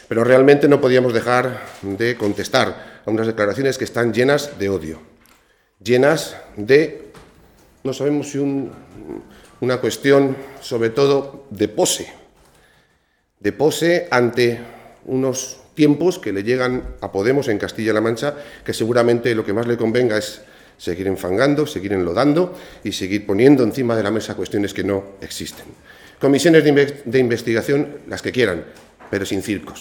Pero realmente no podíamos dejar de contestar a unas declaraciones que están llenas de odio, llenas de, no sabemos si una cuestión sobre todo de pose ante unos tiempos que le llegan a Podemos en Castilla-La Mancha, que seguramente lo que más le convenga es seguir enfangando, seguir enlodando y seguir poniendo encima de la mesa cuestiones que no existen. Comisiones de investigación, las que quieran, pero sin circos.